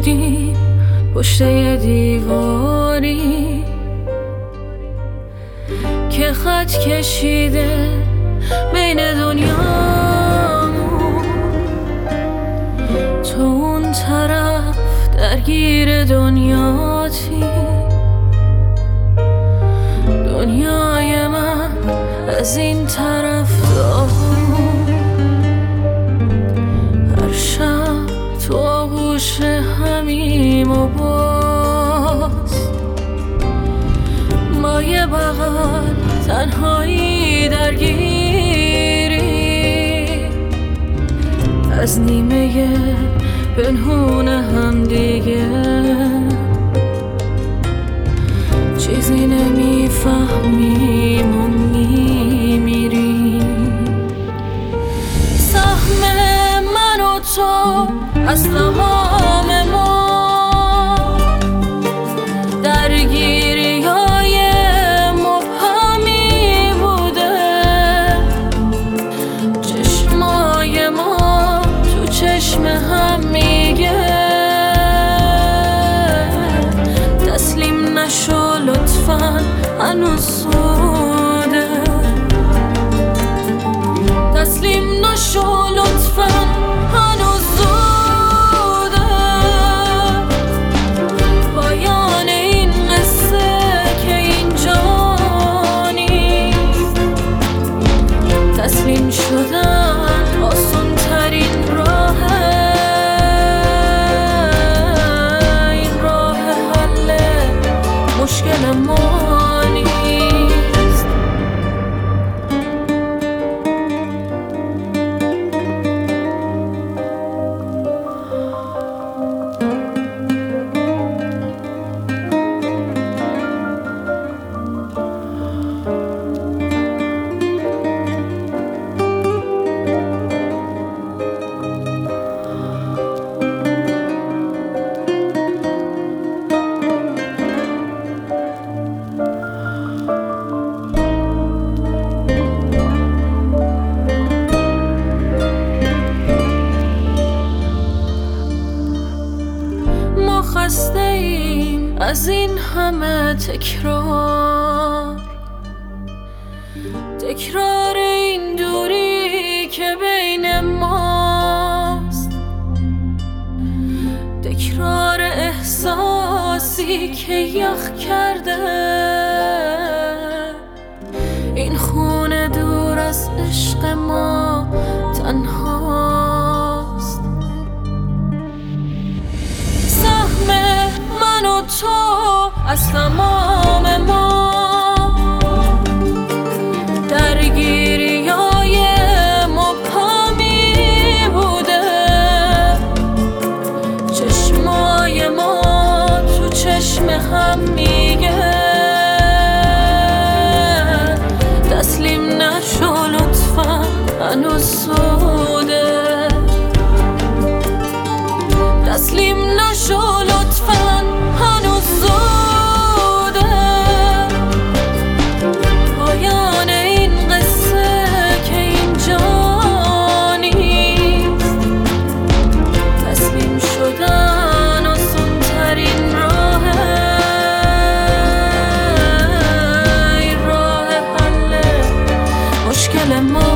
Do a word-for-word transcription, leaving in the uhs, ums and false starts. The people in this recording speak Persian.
شدیم پشت یه دیواری که خط کشیده بین دنیامون. تو اون طرف درگیر دنیاتی، دنیای من از این طرف داغون. هر شب تو آغوش همیم و باز ما یه بغل تنهایی درگیری، از نیمه پنهون هم دیگه چیزی نمیفهمیم و میمیریم. سهم من و تو از تمام ما درگیری های مبهمی بوده. چشمای ما تو چشم هم میگه تسلیم نشو لطفاً، هنوز زوده. تسلیم نشو لطفاً، هنوز زوده. پایان این قصه که اینجا نیست. تسلیم شدن آسون ترین راهه، این راه حل مشکل ما نیست. خسته ایم از این همه تکرار، تکرار این دوری که بین ماست، تکرار احساسی که یخ کرده این خونه دور از عشق ما تنهاست. من و تو از تمام ما درگیری های مبهمی بوده. چشمای ما تو چشم هم میگه تسلیم نشو لطفاً، هنوز زوده. تسلیم نشو لطفاً، هنوز زوده. پایان این قصه که اینجا نیست. تسلیم شدن آسون ترین راهه، این راه حل مشکل ما